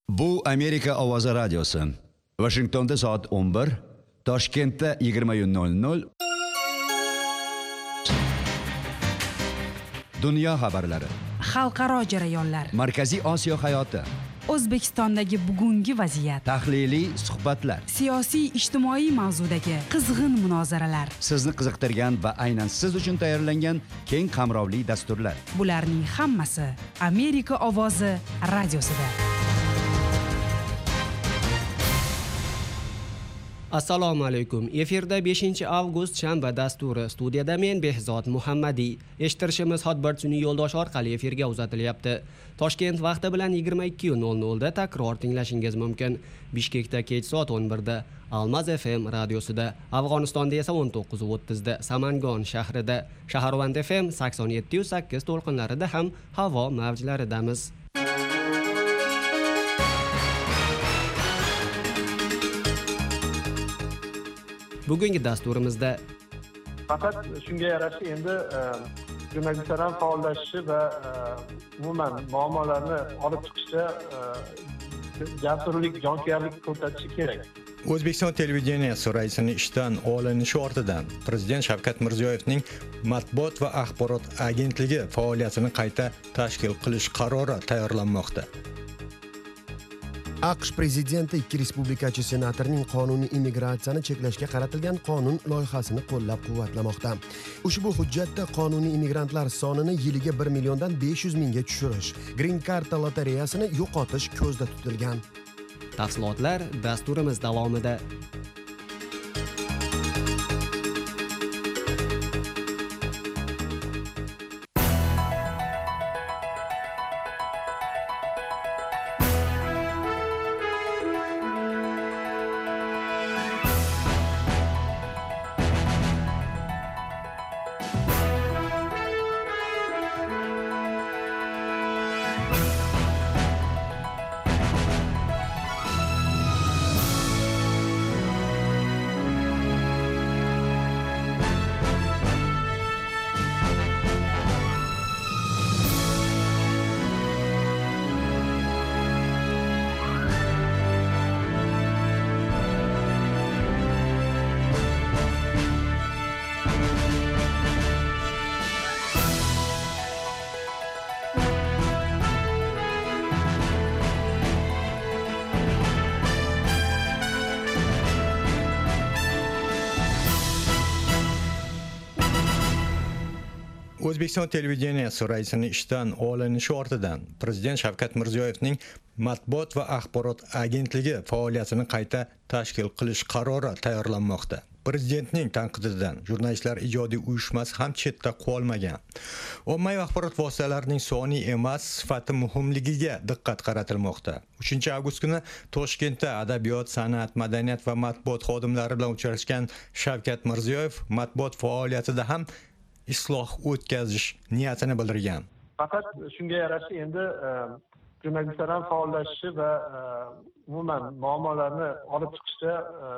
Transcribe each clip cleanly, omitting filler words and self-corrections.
Bu Amerika Ovozi radiosi. Washingtonda soat 11, Toshkentda 20:00. Dunyo xabarlari. Xalqaro jarayonlar. Markaziy Osiyo hayoti. O'zbekistondagi bugungi vaziyat. Tahliliy suhbatlar. Siyosiy ijtimoiy mavzudagi qizg'in munozaralar. Sizni qiziqtirgan va aynan siz uchun tayyorlangan keng qamrovli dasturlar. Bularning hammasi Amerika Ovozi radiosida. Assalomu alaykum. Efirda 5-avgust shanba dasturi. Studiyada men Behzod Muhammadiy. Eshittirishimiz Hotbird yo'ldosh orqali efirga uzatilyapti. Toshkent vaqti bilan 22:00 da takror tinglashingiz mumkin. Bishkekda kech soat 11 da, Almaz FM radiosida, Afg'onistonda esa 19:30 da, Samangon shahrida, Shaharvand FM 87.8 to'lqinlarida ham havo mavjlaridamiz. Bugungi dasturimizda faqat shunga yarasha endi jurnalistlar ham faollashishi va umuman muammolarni olib chiqishda jasurlik, jonkuyarlik ko'rsatishi kerak. O'zbekiston televideniyasi raisining ishdan olinishi ortidan Prezident Shavkat Mirziyoyevning Matbuot va axborot agentligi faoliyatini qayta tashkil qilish qarori tayyorlanmoqda. AQSh prezidenti ikki respublikachi senatorining qonuniy immigratsiyani cheklashga qaratilgan qonun loyihasini qo'llab-quvvatlamoqda. Ushbu hujjatda qonuniy immigrantlar sonini yiliga 1 milliondan 500 mingga tushirish, Green Card lotereyasini yo'qotish ko'zda tutilgan. Tafsilotlar dasturimiz davomida. O'zbekiston televideniyasi raisining ishdan olinishi ortidan Prezident Shavkat Mirziyoyevning Matbuot va axborot agentligi faoliyatini qayta tashkil qilish qarori tayyorlanmoqda. Prezidentning tanqididan jurnalistlar ijodiy uyushmasi ham chetda qolmagan. Ommaviy axborot vositalarining soni emas, sifati muhimligiga diqqat qaratilmoqda. 3-avgust kuni Toshkentda adabiyot, san'at, madaniyat va matbuot xodimlari bilan uchrashgan Shavkat Mirziyoyev matbuot faoliyatida ham isloh o'tkazish niyatini bildirgan. Faqat shunga yarasha endi jurnalistlar ham faollashishi va umuman muammolarni olib chiqishda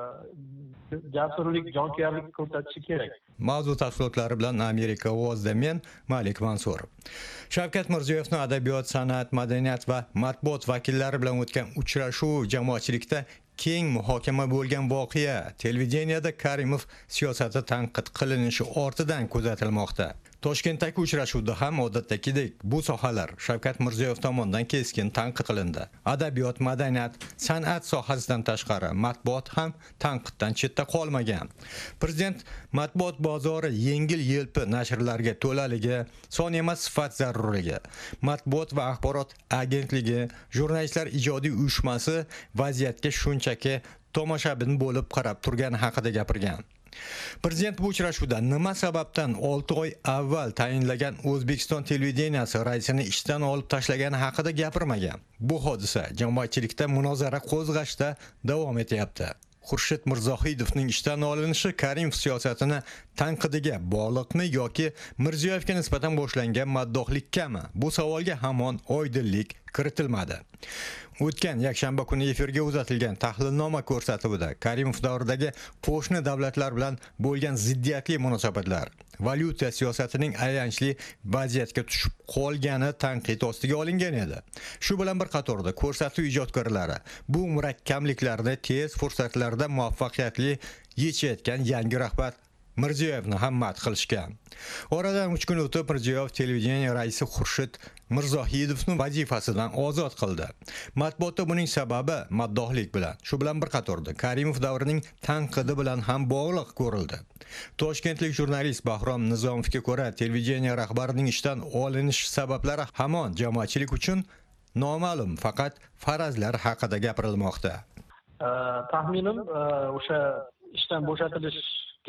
jasurlik, jonkuyarlik ko'rsatishi kerak. Mavzu tafsilotlari bilan Amerika Ovozida men Malik Mansur. Shavkat Mirziyoyevning adabiyot, san'at, madaniyat va matbuot vakillari bilan o'tgan uchrashuv jamoatchilikda keng muhokama bo'lgan voqea televideniyada Karimov siyosati tanqid qilinishi ortidan kuzatilmoqda. Toshkentdagi uchrashuvda ham odatdagidek bu sohalar Shavkat Mirziyoyev tomonidan keskin tanqid qilindi. Adabiyot, madaniyat, san'at sohasidan tashqari matbuot ham tanqiddan chetda qolmagan. Prezident matbuot bozori yengil-yelpi nashrlarga to'laligi, son emas sifat zarurligi, matbuot va axborot agentligi, jurnalistlar ijodiy uyushmasi vaziyatga shunchaki tomoshabin bo'lib qarab turgani haqida gapirgan. Prezident bu uchrashuvda nima sababdan 6 oy avval tayinlagan O'zbekiston televideniyasi raisini ishdan olib tashlagani haqida gapirmagan. Bu hodisa jamoatchilikda munozara qo'zg'ashda davom etyapti. Xurshid Mirzohidovning ishdan olinishi Karimov siyosatini tanqidiga bog'liqmi yoki Mirziyoyevga nisbatan boshlangan maddohlikmi? Bu savolga hamon oydinlik kiritilmadi. O'tgan yakshanba kuni efirga uzatilgan tahlilnoma ko'rsatuvida Karimov davridagi qo'shni davlatlar bilan bo'lgan ziddiyatli munosabatlar, valyuta siyosatining ayanchli vaziyatga tushib qolgani tanqid ostiga olingan edi. Shu bilan bir qatorda ko'rsatuv ijodkorlari bu murakkabliklarni tez fursatlarda muvaffaqiyatli yechayotgan yangi rahbar Mirziyoyevni ham madh qilishgan. Oradan 3 kun o'tib Mirziyoyev televideniya raisi Xurshid Mirzohidovni vazifasidan ozod qildi. Matbuotda buning sababi maddohlik bilan, shu bilan bir qatorda Karimov davrining tanqidi bilan ham bog'liq ko'rildi. Toshkentlik jurnalist Bahrom Nizomovga ko'ra, televideniya rahbarining ishdan olinish sabablari hamon jamoatchilik uchun noma'lum, faqat farazlar haqida gapirilmoqda. Taxminim o'sha ishdan bo'shatilish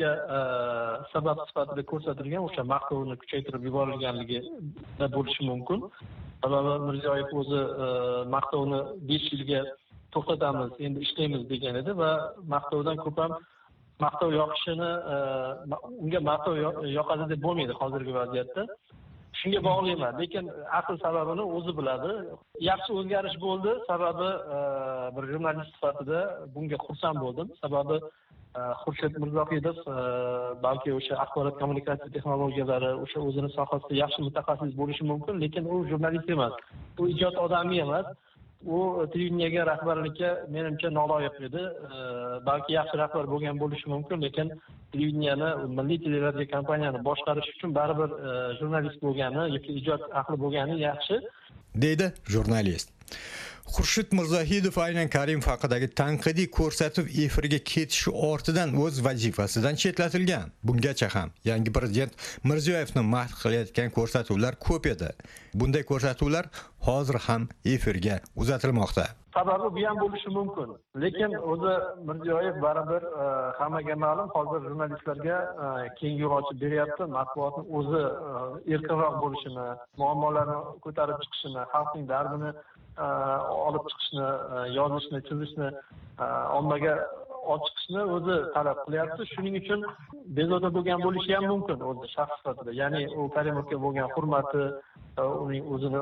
sabab sifatida ko'rsatilgan o'sha maqtovni kuchaytirib yuborilganligida bo'lishi mumkin. Sababi Mirziyoyev o'zi maqtovni 5 yilga to'xtatamiz, endi ishlaymiz degan edi va maqtovdan ko'p ham maqtov yoqishini unga maqtov yoqadi deb bo'lmaydi hozirgi vaziyatda. Shunga bog'liq emas, lekin asl sababini o'zi biladi. Yaxshi o'zgarish bo'ldi, sababi bir jurnalist sifatida bunga xursand bo'ldim. Sababi Xurshid Mirzohidov balki o'sha axborot kommunikatsiya texnologiyalari, o'sha o'zini sohasida yaxshi mutaxassis bo'lishi mumkin, lekin u jurnalist emas. U ijod odami emas. U televideniyaga rahbarlikka menimcha noloyiq edi. Balki yaxshi rahbar bo'lgan bo'lishi mumkin, lekin televideniyani, milliy televideniya kompaniyani boshqarish uchun baribir jurnalist bo'lgani yoki ijod ahli bo'lgani yaxshi, deydi jurnalist. Xurshid Mirzohidov aynan Karimov haqidagi tanqidiy ko'rsatuv efirga ketishi ortidan o'z vazifasidan chetlatilgan. Bungacha ham yangi prezident Mirziyoyevni madh qilayotgan ko'rsatuvlar ko'p edi. Bunday ko'rsatuvlar hozir ham efirga uzatilmoqda. Sababi bu ham bo'lishi mumkin. Lekin o'zi Mirziyoyev baribir hammaga ma'lum, hozir jurnalistlarga keng yo'l ochib beryapti. Matbuotning o'zi erkinroq bo'lishini, muammolarni ko'tarib chiqishini, xalqning dardini olib chiqishni, yozishni, chizishni, ommaga ochiqishni o'zi talab qilyapti. Shuning uchun bezovta bo'lgan bo'lishi ham mumkin o'zi shaxs sifatida. Ya'ni u Karimovga bo'lgan hurmati, uning o'zini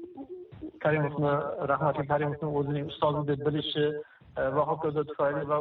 rahmatli Karimovni o'zining ustozi deb bilishi va hokazo tufayli va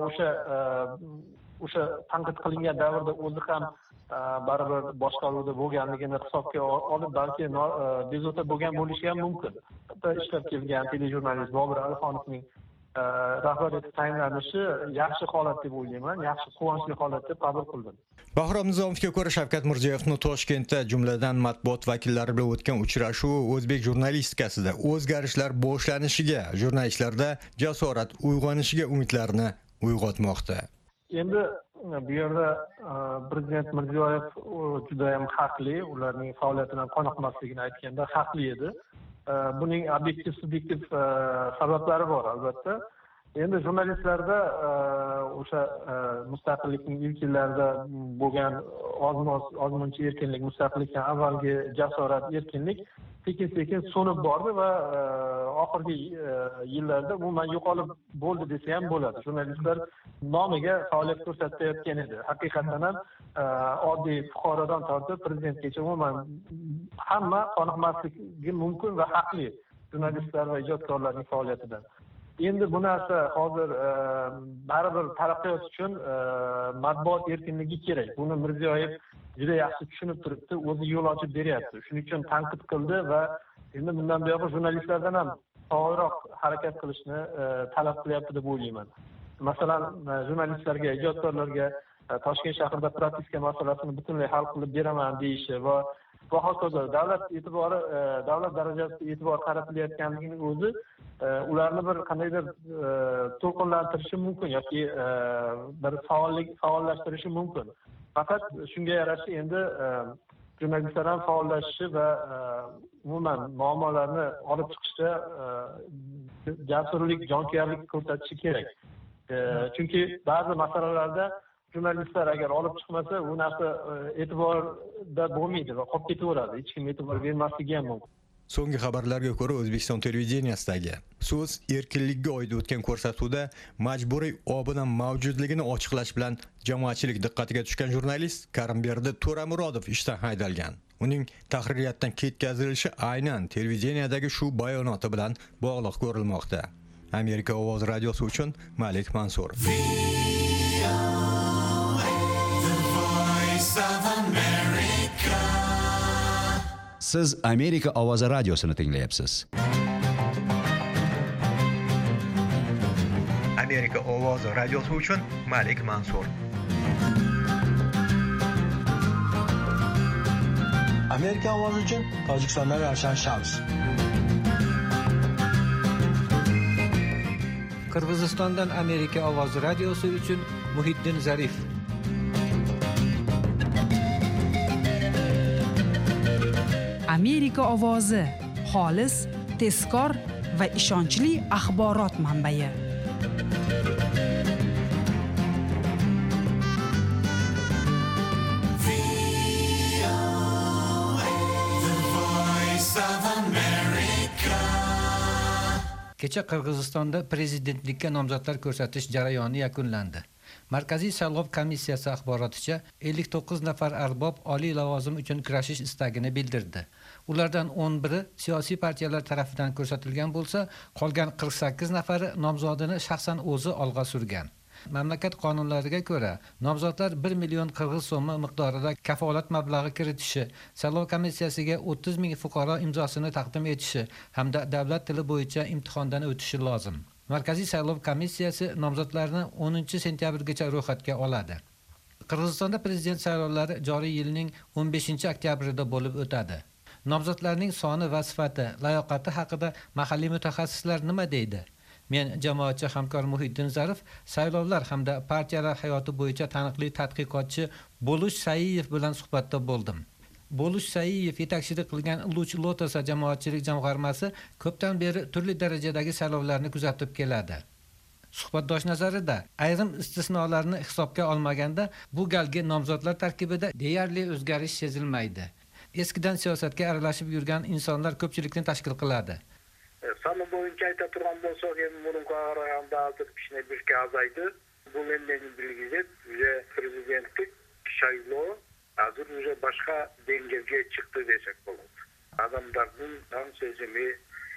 o'sha tanqid qilingan davrda o'zi ham baribir boshqaruvda bo'lganligini hisobga olib, balki bezovta bo'lgan bo'lishi ham mumkin. Ishlab kelgan telejurnalist Bobur Alixonovning rahbariyatga tayinlanishi yaxshi holat deb o'ylayman, yaxshi quvonchli holat deb qabul qildim. Bahrom Nizomovga ko'ra, Shavkat Mirziyoyevning Toshkentda jumladan matbuot vakillari bilan o'tgan uchrashuvi o'zbek jurnalistikasida o'zgarishlar boshlanishiga, jurnalistlarda jasorat uyg'onishiga umidlarni uyg'otmoqda. Endi bu yerda prezident Mirziyoyev juda ham haqli, ularning faoliyatidan qoniqmasligini aytganda haqli edi. Buning obyektiv, subyektiv sabablari bor albatta. Endi jurnalistlarda o'sha mustaqillikning ilk yillarida bo'lgan ozmuncha erkinlik, mustaqillikdan avvalgi jasorat, erkinlik sekin-sekin so'nib bordi va oxirgi yillarda umuman yo'qolib bo'ldi desa ham bo'ladi. Jurnalistlar nomiga faoliyat ko'rsatayotgan edi. Haqiqatan ham oddiy fuqarodan tortib prezidentgacha umuman hamma qoniqmasligi mumkin va haqli jurnalistlar va ijodkorlarning faoliyatidan. Endi bu narsa hozir baribir taraqqiyot uchun matbuot erkinligi kerak. Buni Mirziyoyev juda yaxshi tushunib turibdi, o'zi yo'l ochib beryapti. Shuning uchun tanqid qildi va endi bundan buyoq jurnalistlardan ham faolroq harakat qilishni talab qilyapti deb o'ylayman. Masalan, jurnalistlarga, ijodkorlarga Toshkent shahrida propiska masalasini butunlay hal qilib beraman deyishi va hokazo davlat darajasida e'tibor qaratilayotganligining o'zi ularni bir qandaydir to'lqinlantirishi mumkin yoki bir faollashtirishi mumkin. Faqat shunga yarasha endi jurnalistlar ham faollashishi va umuman muammolarni olib chiqishda jasurlik, jonkuyarlik ko'rsatishi kerak. Chunki ba'zi masalalarda jurnalistlar agar olib chiqmasa, u narsa e'tiborda bo'lmaydi va qolib ketaveradi. Hech kim e'tibor bermasligi ham mumkin. So'nggi xabarlarga ko'ra, O'zbekiston televizeniyasidagi so'z erkinligiga oid o'tgan ko'rsatuvda majburiy obuna mavjudligini ochiqlash bilan jamoatchilik diqqatiga tushgan jurnalist Karimberdi To'ramurodov ishdan haydalgan. Uning tahririyatdan ketkazilishi aynan televideniyadagi shu bayonoti bilan bog'liq ko'rilmoqda. Amerika Ovoz radiosi uchun Malik Mansur. The voice of America. Siz Amerika ovozi radiosini tinglayapsiz. Amerika ovozi radiosi uchun Malik Mansur. Amerika ovozi uchun Tojikistondan Ravshan Shams. Qirg'izistondan Amerika ovozi radiosi uchun Muhiddin Zarif. Amerika ovozi xolis, tezkor va ishonchli axborot manbai. Kecha Qirg'izistonda prezidentlikka nomzodlar ko'rsatish jarayoni yakunlandi. Markaziy saylov komissiyasi axboroticha 59 nafar arbob oliy lavozim uchun kurashish istagini bildirdi. Ulardan 11 siyosiy partiyalar tomonidan ko'rsatilgan bo'lsa, qolgan 48 nafari nomzodini shaxsan o'zi olg'a surgan. Mamlakat qonunlariga ko'ra, nomzodlar 1 million qirg'iz so'mi miqdorida kafolat mablag'i kiritishi, saylov komissiyasiga 30 ming fuqaro imzosini taqdim etishi hamda davlat tili bo'yicha imtihondan o'tishi lozim. Markaziy saylov komissiyasi nomzodlarni 10 sentyabrgacha ro'yxatga oladi. Qirg'izistonda prezident saylovlari joriy yilning 15 oktyabrida bo'lib o'tadi. Nomzodlarning soni va sifati, layoqati haqida mahalliy mutaxassislar nima deydi? Men jamoatchi hamkor Muhiddin Zarif saylovlar hamda partiyalar hayoti bo'yicha taniqli tadqiqotchi Bo'lish Saiyev bilan suhbatda bo'ldim. Bo'lish Saiyev yetakchilik qilgan Luch Lotosa jamoatchilik jamg'armasi ko'pdan beri turli darajadagi saylovlarni kuzatib keladi. Suhbatdosh nazarida ayrim istisnolarni hisobga olmaganda bu galgi nomzodlar tarkibida deyarli o'zgarish sezilmaydi. Eskidan siyosatga aralashib yurgan insonlar ko'pchilikni tashkil qiladi. Sani boyunca ayta turgan bolsak, endi murunga qaraganda hozir kishine birke azaydı. Bu menden bilgilep, prezidentlik sayloo hazır başka dengege çıktı desek болады. Adamların tan sezimi,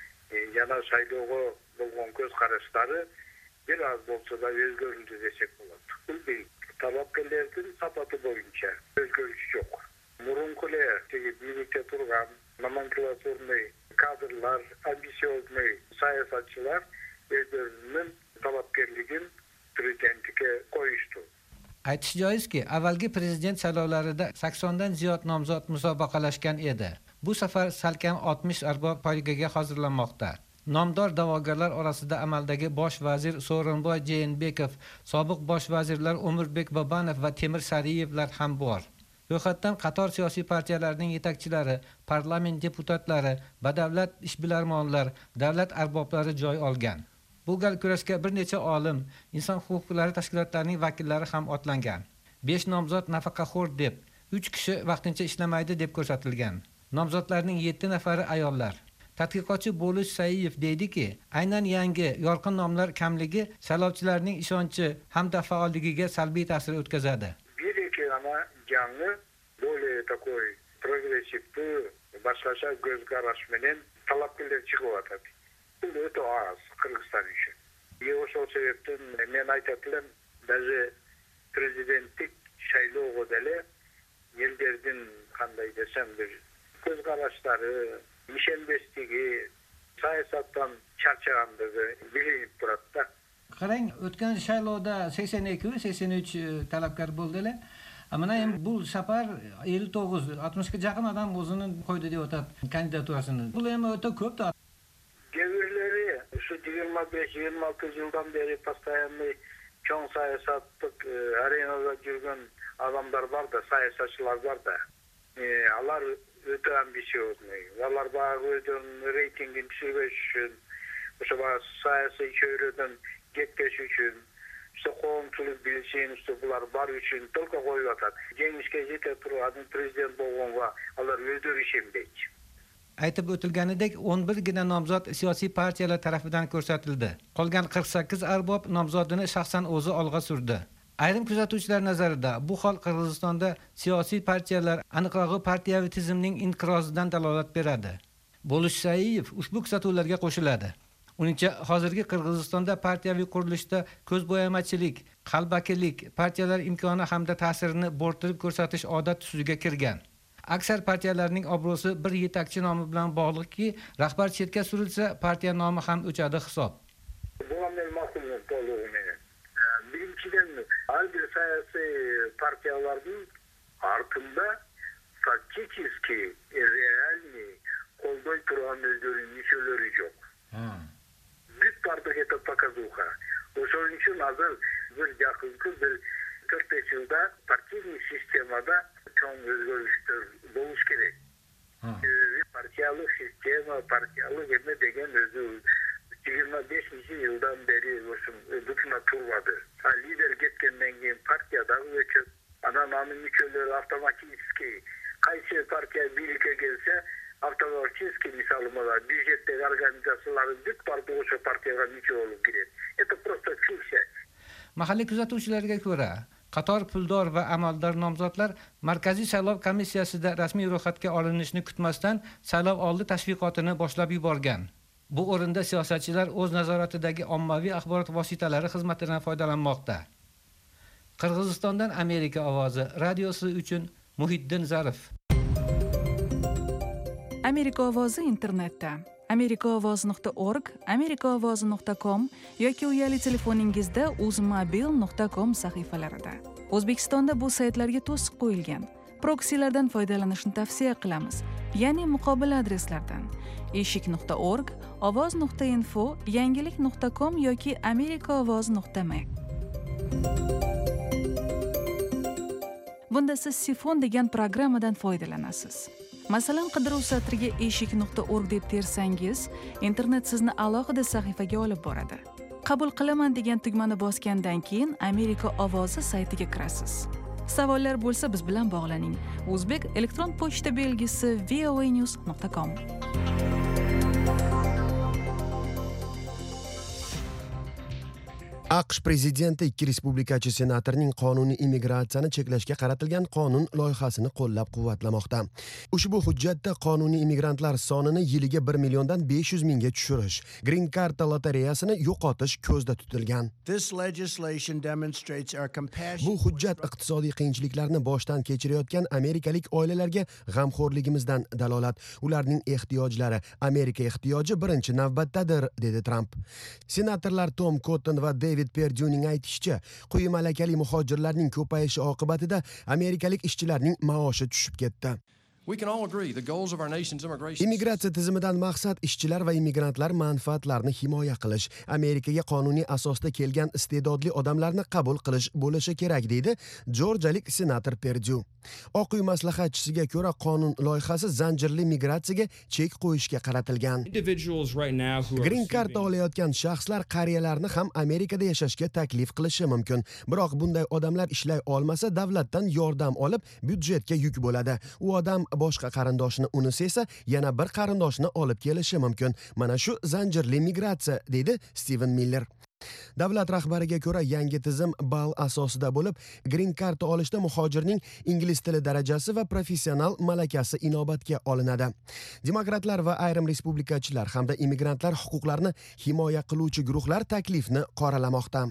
yana saylooga болгон көз караштары bir az bolsa da özgөрüldü desek болады. Бул талапкерлердин сапаты боюнча өзгөрүш жок. Мурункулер бийликте турган номенклатурный kadrlar, ambisiyozный siyasatçılar özlerinin talapkerligin prezidentlikka qo'yishdi. Aytish joizki, avvalgi prezident saylovlarida 80 dan ziyod nomzod musobaqalashgan edi. Bu safar salkam 60 arbob poygaga hozirlanmoqda. Nomdor da'vogarlar orasida amaldagi bosh vazir So'rinboy Jeenbekov, sobiq bosh vazirlar Umurbek Bobanov va Temir Sariyevlar ham bor. Ro'yxatdan qator siyosiy partiyalarning yetakchilari, parlament deputatlari, badavlat ishbilarmonlar, davlat arboblari joy olgan. Bu gal kurashga bir necha olim, inson huquqlari tashkilotlarining vakillari ham otlangan. 5 nomzod nafaqaxo'r deb, 3 kishi vaqtincha ishlamaydi deb ko'rsatilgan. Nomzodlarning 7 nafari ayollar. Tadqiqotchi Bo'lish Saiyev deydiki, aynan yangi, yorqin nomlar kamligi saylovchilarning ishonchi hamda faolligiga salbiy ta'sir o'tkazadi. Canlı, böyle такой progresifli, başkaça göz karaş menen talapkeler çıkıp atadi. Bu öte az Kırgızstan için. O sebepten men aytatlım, bazı prezidentlik saylooga dele ellerden kanday desem bir göz karaşları, işenbestigi, siyasattan charchaganligi bilinib turadi. Qarang, o'tgan saylovda 82-83 talabkor bo'ldilar. Mana endi bu safar 59-60 ga yaqin odam o'zini qo'ydi deb o'tadi kandidaturasini. Bu ham o'ta ko'p-da. Devirleri şu 25-26 yıldan beri постоянный çoğun siyasatlık arenada yürgen adamlar var da, siyasatçılar var da. Alar öte ambisiyozlu. Alar bazı öten reytingin düşürgeç için, siyasi çevreden getkeş için, qo'mchilik bilsin, bular bar uchun только qo'yib atadi. Jengishga yetib turgan prezident bo'lganga ular o'zlari ishonmaydi. Aytib o'tilganidek 11 gina nomzod siyosiy partiyalar tomonidan ko'rsatildi. Qolgan 48 arbob nomzodini shaxsan o'zi olg'a surdi. Ayrim kuzatuvchilar nazarida bu hol Qirg'izistonda siyosiy partiyalar, aniqrog'i partiyaviy tizimning inqirozidan dalolat beradi. Bo'lish Saiyev ushbu kuzatuvlarga qo'shiladi. Uningcha hozirgi Qirg'izistonda partiyaviy qurilishda ko'zbo'yamachilik, qalbakilik, partiyalar imkoni hamda ta'sirini bo'rttirib ko'rsatish odat tusiga kirgan. Aksar partiyalarning obro'si bir yetakchi nomi bilan bog'liqki, rahbar chetga surilsa, partiya nomi ham o'chadi hisob. Birinchidan, har bir siyosiy partiyalarning ortida faktiski realniy qo'lday turgan o'zlarining misyollari yo'q. Büyük partiya etib pokazuha. O'shaning uchun hozir bir yaqinki bir 4-5 yilda partiyaning sistemada cho'ng o'zgarishlar bo'lishi kerak. Partiyalik sistema, partiyalik nima degan o'zi 25 yildan beri butun turmadı. Lider ketgandan keyin partiyadagi o'chib, ana nomi misyonlari avtomatik qaysi partiya birlikka kelsa, avtomatik misali bo'lar. Byudjetdagi organizatsiyalar büyük partiya o'sha partiyaga misyon olib kiradi. Это просто fiksiya. Mahalliy kuzatuvchilarga ko'ra, qator puldor va amaldor nomzodlar Markaziy saylov komissiyasida rasmiy ro'yxatga olinishni kutmasdan saylov oldi tashviqotini boshlab yuborgan. Bu o'rinda siyosatchilar o'z nazoratidagi ommaviy axborot vositalari xizmatidan foydalanmoqda. Qirg'izistondan Amerika ovozi radiosi uchun Muhiddin Zarif. Amerika ovozi internetda amerikaovoz.org, amerikaovozi.com yoki uyali telefoningizda uzmobil.com sahifalarida. O'zbekistonda bu saytlarga to'siq qo'yilgan. Proksilardan foydalanishni tavsiya qilamiz, ya'ni muqobil adreslardan. eshik.org, ovoz.info, yangilik.com yoki amerikaovoz.me. Bunda siz Sifon degan programmadan foydalanasiz. Masalan, qidiruv satriga eshik.org deb tersangiz, internet sizni alohida sahifaga olib boradi. Qabul qilaman degan tugmani bosgandan keyin Amerika ovozi saytiga kirasiz. Savollar bo'lsa biz bilan bog'laning. O'zbek elektron pochta belgisi voanews.com. AQSh prezidenti ikki respublikachi senatorining qonuniy immigratsiyani cheklashga qaratilgan qonun loyihasini qo'llab-quvvatlamoqda. Ushbu hujjatda qonuniy immigrantlar sonini yiliga 1 milliondan 500 mingga tushirish, Green Card lotereyasini yo'qotish ko'zda tutilgan. Bu hujjat iqtisodiy qiyinchiliklarni boshdan kechirayotgan amerikalik oilalarga g'amxo'rligimizdan dalolat. Ularning ehtiyojlari Amerika ehtiyoji birinchi navbatdadir, dedi Trump. Senatorlar Tom Cotton va David Perdue'ning aytishicha, quyi malakali muhojirlarning ko'payishi oqibatida amerikalik ishchilarning maoshi tushib ketdi. Immigratsiya tizimidan maqsad ishchilar va immigrantlar manfaatlarini himoya qilish, Amerikaga qonuniy asosda kelgan iste'dodli odamlarni qabul qilish bo'lishi kerak, deydi Jorjiyalik senator Perdue. Oq uy maslahatchisiga ko'ra, qonun loyihasi zanjirli migratsiyaga chek qo'yishga qaratilgan. Green Card olayotgan shaxslar qariyalarni ham Amerikada yashashga taklif qilishi mumkin. Biroq bunday odamlar ishlay olmasa, davlatdan yordam olib, byudjetga yuk bo'ladi. U odam boshqa qarindoshini unisi esa yana bir qarindoshini olib kelishi mumkin. Mana shu zanjirli migratsiya, deydi Steven Miller. Davlat rahbariga ko'ra, yangi tizim ball asosida bo'lib, Green Card olishda muhojirning ingliz tili darajasi va professional malakasi inobatga olinadi. Demokratlar va ayrim respublikachilar hamda immigrantlar huquqlarini himoya qiluvchi guruhlar taklifni qoralamoqda.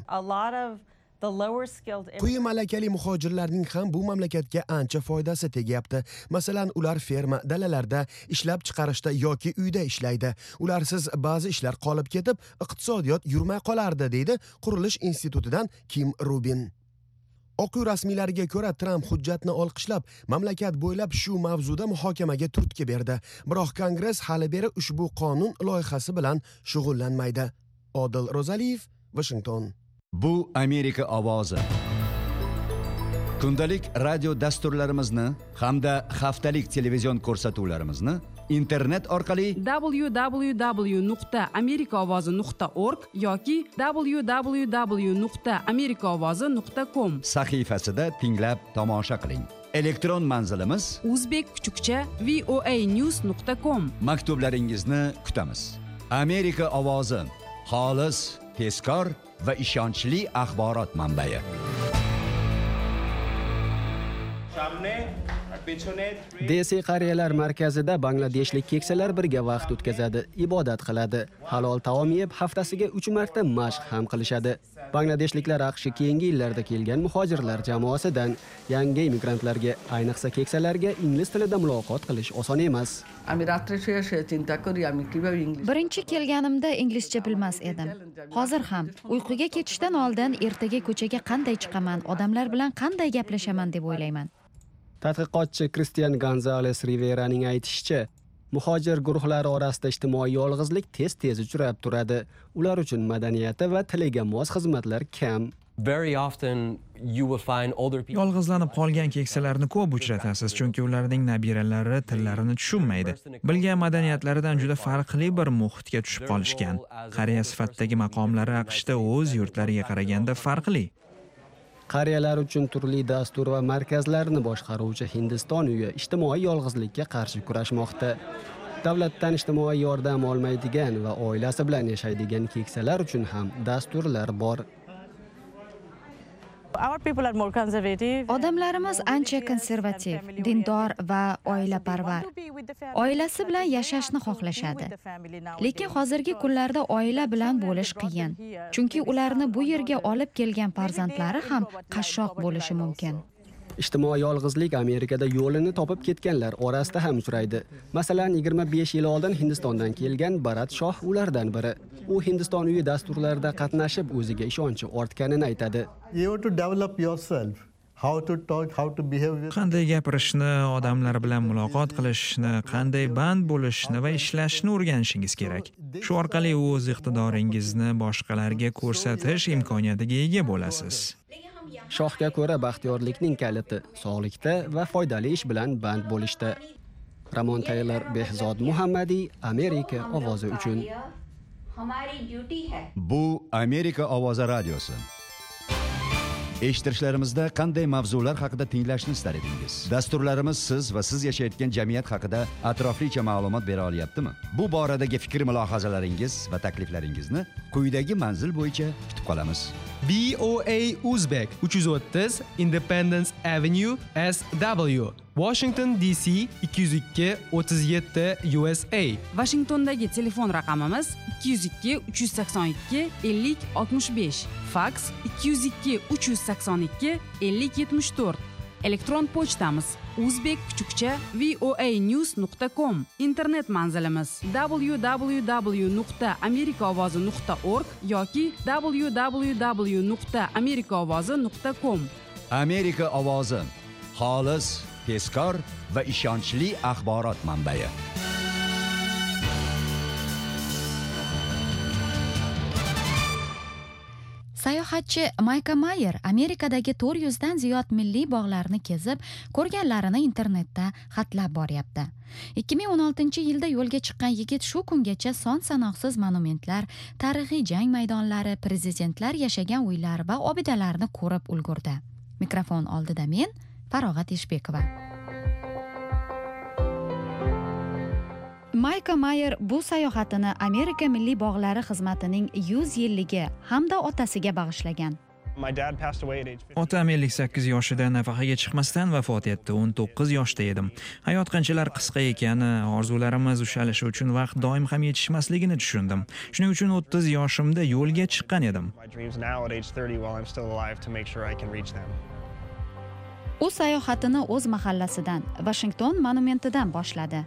Quyi malakali muhojirlarning ham bu mamlakatga ancha foydasi tegyapti. Masalan, ular ferma, dalalarda, ishlab chiqarishda yoki uyda ishlaydi. Ularsiz ba'zi ishlar qolib ketib, iqtisodiyot yurmay qolardi, deydi Qurilish institutidan Kim Rubin. Oq uy rasmiylariga ko'ra, Trump hujjatni olqishlab, mamlakat bo'ylab shu mavzuda muhokamaga turtki berdi. Biroq Kongress hali beri ushbu qonun loyihasi bilan shug'ullanmaydi. Odil Rozaliyev, Washington. Bu Amerika ovozi. Kundalik radio dasturlarimizni hamda haftalik televizion ko'rsatuvlarimizni internet orqali www.amerikaovozi.org yoki www.amerikaovozi.com sahifasida tinglab tomosha qiling. Elektron manzilimiz uzbek_voanews.com. Maktublaringizni kutamiz. Amerika ovozi, xolis, tezkor va ishonchli axborot manbai. सामने DC qariyalar markazida bangladeshlik keksalar birga vaqt o'tkazadi, ibodat qiladi, halol taom yeb, haftasiga 3 marta mashq ham qilishadi. Bangladeshliklar AQShga keyingi yillarda kelgan muhojirlar jamoasidan yangi immigrantlarga, ayniqsa keksalarga ingliz tilida muloqot qilish oson emas. Birinchi kelganimda inglizcha bilmas edim. Hozir ham uyquga ketishdan oldin ertaga ko'chaga qanday chiqaman, odamlar bilan qanday gaplashaman deb o'ylayman. Tadqiqotchi Cristian Gonzales Riveraning aytishicha, muhojir guruhlari orasida ijtimoiy yolg'izlik tez-tez uchrab turadi. Ular uchun madaniyati va tiliga mos xizmatlar kam. Yolg'izlanib qolgan keksalarni ko'p uchratasiz, chunki ularning nabiralari tillarini tushunmaydi. Bilgan madaniyatlaridan juda farqli bir muhitga tushib qolishgan. Qariya sifatidagi maqomlari AQShda o'z yurtlariga qaraganda farqli. Qariyalar uchun turli dastur va markazlarni boshqaruvchi Hindiston uyi ijtimoiy yolg'izlikka qarshi kurashmoqda. Davlatdan ijtimoiy yordam olmaydigan va oilasi bilan yashaydigan keksalar uchun ham dasturlar bor. Odamlarimiz ancha konservativ, dindor va oilaparvar. Oilasi bilan yashashni xohlashadi. Lekin hozirgi kunlarda oila bilan bo'lish qiyin. Chunki ularni bu yerga olib kelgan farzandlari ham qashshoq bo'lishi mumkin. Ijtimoiy yolg'izlik Amerikada yo'lini topib ketganlar orasida ham uchraydi. Masalan, 25 yil oldin Hindistondan kelgan Barat Shoh ulardan biri. U Hindiston uyi dasturlarida qatnashib, o'ziga ishonchi ortganini aytadi. Qanday gapirishni, odamlar bilan muloqot qilishni, qanday band bo'lishni va ishlashni o'rganishingiz kerak. Shu orqali o'z iqtidoringizni boshqalarga ko'rsatish imkoniyatiga ega bo'lasiz. Shohga ko'ra baxtiyorlikning kaliti sog'likda va foydali ish bilan band bo'lishda. Ramon Taylor, Behzod Muhammadiy, Amerika ovozi uchun. Bu Amerika ovozi radiosi. Eshittirishlarimizda qanday mavzular haqida tinglashni istar edingiz? Dasturlarimiz siz va siz yashayotgan jamiyat haqida atroflicha ma'lumot bera olyaptimi? Bu boradagi fikr-mulohazalaringiz va takliflaringizni quyidagi manzil bo'yicha kutib qolamiz. BOA Uzbek 330 Independence Avenue SW, Washington DC 202 37 USA. Washingtondagi telefon raqamimiz 202 382 50 65, faks 202 382 50 74. Elektron pochtamiz uzbek_voanews.com. Internet manzilimiz www.amerikaovozi.org yoki www.amerikaovozi.com. Amerika ovozi, xolis, tezkor va ishonchli axborot manbai. Sayohatchi Mayka Mayer Amerikadagi 400 dan ziyod milliy bog'larni kezib, ko'rganlarini internetda xatlab boryapti. 2016-yilda yo'lga chiqqan yigit shu kungacha son sanoqsiz monumentlar, tarixiy jang maydonlari, prezidentlar yashagan uylar va obidalarni ko'rib ulgurdi. Mikrofon oldida men, Farog'at Eshbekova. Mayka Mayer bu sayohatini Amerika Milliy bog'lari xizmatining 100 yilligi hamda otasiga bag'ishlagan. Otam 58 yoshida nafaqaga chiqmasdan vafot etdi. 19 yoshda edim. Hayot qanchalar qisqa ekani, orzularimiz ushalishi uchun vaqt doim ham yetishmasligini tushundim. Shuning uchun 30 yoshimda yo'lga chiqqan edim. U sayohatini o'z mahallasidan, Washington monumentidan boshladi.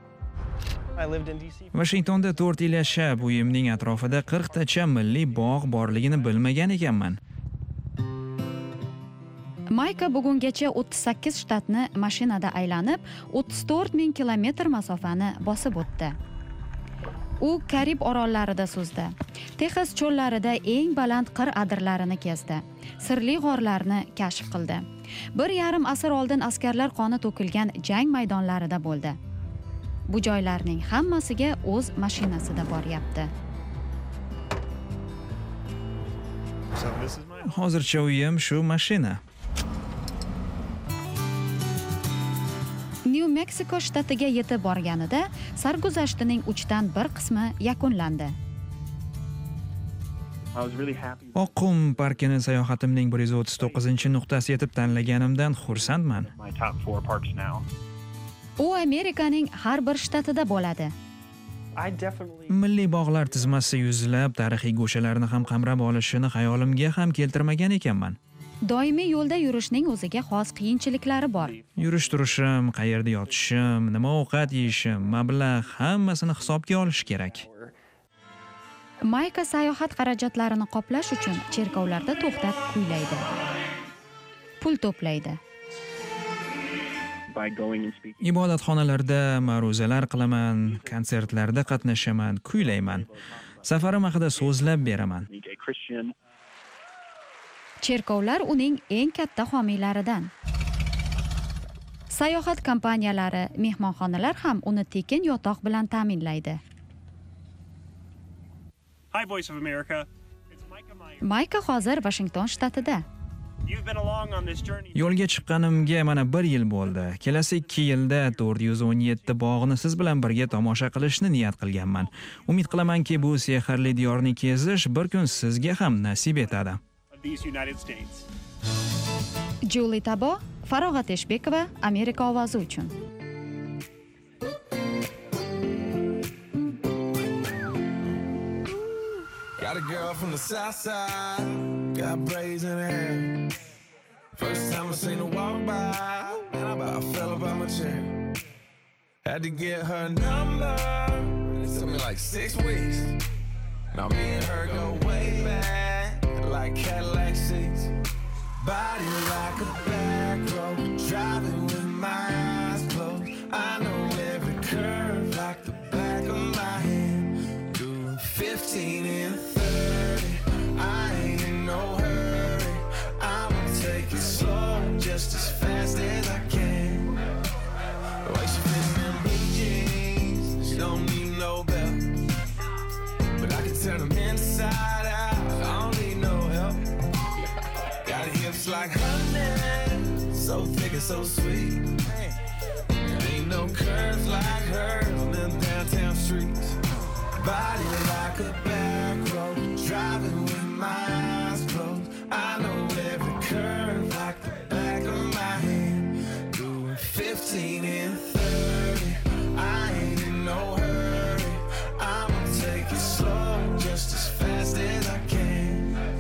Washingtonda 4 yil yashab, uyimning atrofida 40 tacha milliy bog' borligini bilmagan ekanman. Mayka bugungacha 38 shtatni mashinada aylanib, 34 ming kilometr masofani bosib o'tdi. U Karib orollarida suzdi. Texas cho'llarida eng baland qir adirlarini kezdi. Sirli g'orlarni kashf qildi. 1,5 asr oldin askarlar qoni to'kilgan jang maydonlarida bo'ldi. Bu joylarning hammasiga o'z mashinasida boryapti. Hozircha uyim shu mashina. New Mexico shtatiga yetib borganida sarguzashtining 3dan 1 qismi yakunlandi. Oqqum parkini sayohatimning 139 nuqtasi etib tanlaganimdan xursandman. U Amerikaning har bir shtatida bo'ladi. Milliy bog'lar tizmasi yuzlab tarixiy go'shalarni ham qamrab olishini xayolimga ham keltirmagan ekanman. Doimiy yo'lda yurishning o'ziga xos qiyinchiliklari bor. Yurish-turishim, qayerda yotishim, nima ovqat yeyishim, mablag' hammasini hisobga olish kerak. Mayka sayohat xarajatlarini qoplash uchun cherkovlarda to'xtab kuylaydi. Pul to'playdi. Ibodatxonalarda ma'ruzalar qilaman, konsertlarda qatnashaman, kuylayman. Safarim haqida so'zlab beraman. Cherkovlar uning eng katta homiylaridan. Sayohat kompaniyalari, mehmonxonalar ham uni tekin yotoq bilan ta'minlaydi. Hi, Voice of America. Mayka hozir Washington shtatida. Yo'lga chiqqanimga mana 1 yil bo'ldi. Kelasi 2 yilda 417 bog'ni siz bilan birga tomosha qilishni niyat qilganman. Umid qilamanki, bu sehrli diyorni kezish bir kun sizga ham nasib etadi. Julie Tabo, Farog'at Eshbekova, Amerika ovozi uchun. Got a girl from the south side, got braids in her hair. First time I seen her walk by, man, I about fell up out my chair. Had to get her number, it took me like 6 weeks. Now me and her go way back, like Cadillac seats. Body like a back road, driving with my eyes closed. I know every curve like the back of my hand. Doing 15 and 30, I ain't in no hurry. I'ma take it slow, just as fast as I can. The way she fit in them blue jeans, she don't need no belt. But I can turn them inside out, I don't need no help. Got hips like honey, so thick and so sweet. There ain't no curves like hers on them downtown streets. Body like a back road, driving with my eyes closed. I know every curve like the back of my hand. Doing 15 and 30, I ain't in no hurry. I'ma take it slow, just as fast as I can.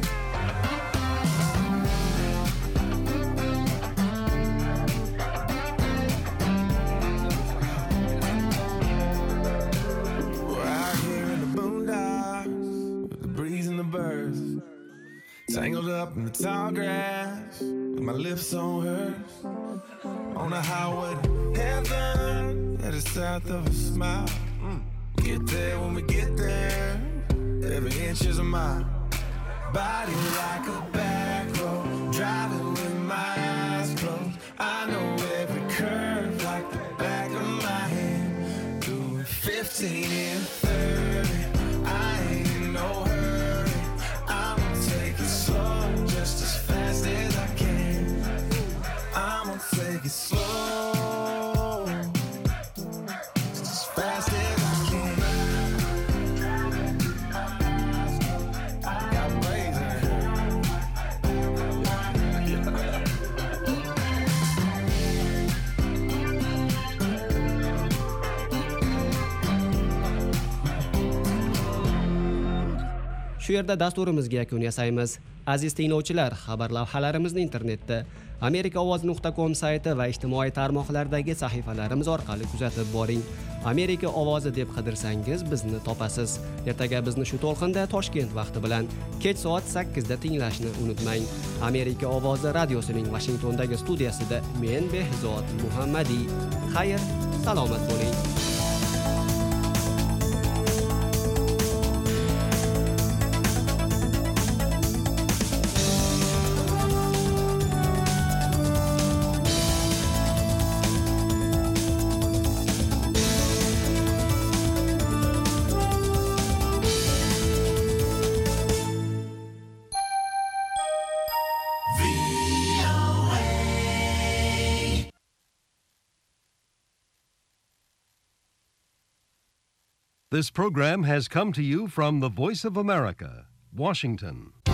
Tangled up in the tall grass, with my lips on hers. On a highway to heaven, that is south of a smile. Get there when we get there, every inch is a mile. Body like a back road, driving with my eyes closed. I know every curve like the back of my hand. Doing 15 and 30, I ain't in no hurry. I'ma take it slow, just as fast as I can. I'ma take it slow, just as fast as I can. Got braids in her. Shu yerda dasturimizga yakun yasaymiz. Aziz tinglovchilar, xabar lavhalarimizni internetda amerikaovozi.com sayti va ijtimoiy tarmoqlardagi sahifalarimiz orqali kuzatib boring. Amerika ovozi deb qidirsangiz bizni topasiz. Ertaga bizni shu to'lqinda Toshkent vaqti bilan kech soat 8 da tinglashni unutmang. Amerika ovozi radiosining Washingtondagi studiyasida men Behzod Muhammadiy. Xayr, salomat bo'ling. This program has come to you from the Voice of America, Washington.